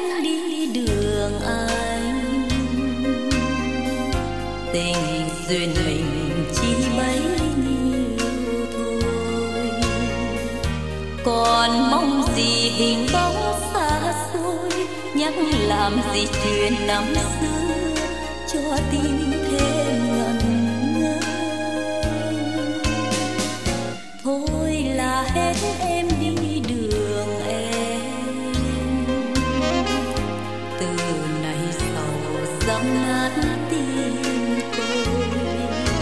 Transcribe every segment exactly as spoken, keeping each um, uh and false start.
anh đi đường anh, tình duyên mình chỉ bấy nhiêu thôi. Còn mong gì hình bóng xa xôi, nhắc làm gì chuyện năm xưa cho tim thêm ngẩn ngơ. Thôi là hết em đi đường em, từ nay sau dẫm nát tim tôi.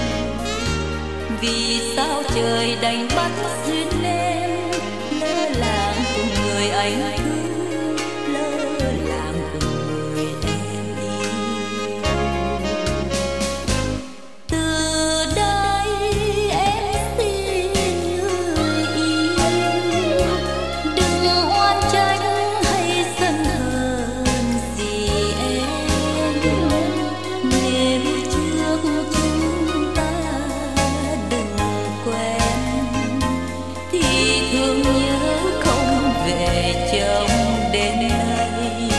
Vì sao trời đành bắt duyên em lỡ làng cùng người anh thương, lỡ làng cùng người em yêu. Từ đây em xin người yêu, đừng oan trách hay giận hờn gì em. Nếu trước chúng ta đừng quen thì thương nhớ không về chồng đến nay.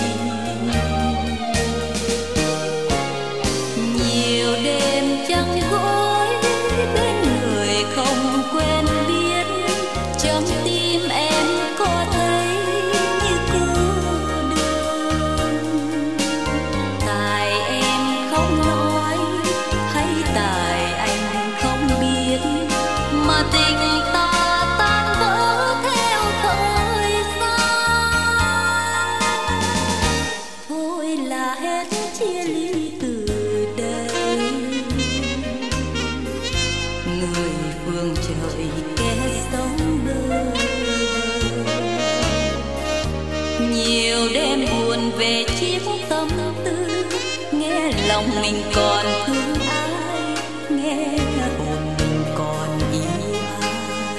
Nhiều đêm trăng gối bên người không quen biết, trong tim em có thấy như cô đơn. Tại em không nói hay tại anh không biết, mà tình ta tan vỡ theo thời gian. Thôi là hết chia ly từ đây, người phương trời kẻ sống bơ vơ. Nhiều đêm buồn về chiếc tâm tư, nghe lòng mình còn thương ai, nghe hồn mình còn yêu ai.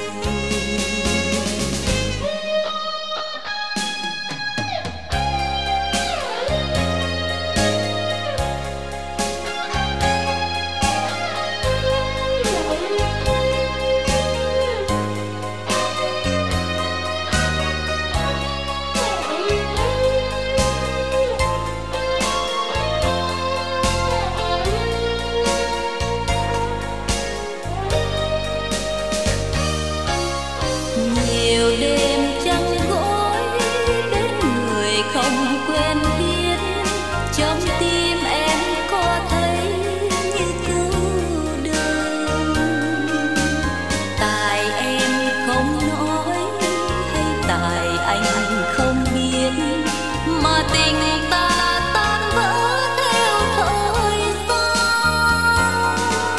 Nhiều đêm trăng gối bên người không quen biết, trong tim em có thấy như cô đơn. Tại em không nói hay tại anh không biết, mà tình ta tan vỡ theo thời gian.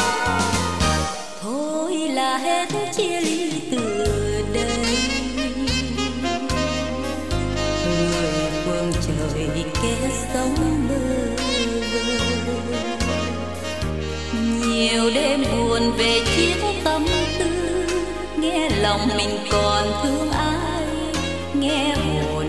Thôi là hết chia ly từ đây, người phương trời kẻ sống bơ vơ. Nhiều đêm buồn về chiếc tâm tư, nghe lòng mình còn thương ai, nghe hồn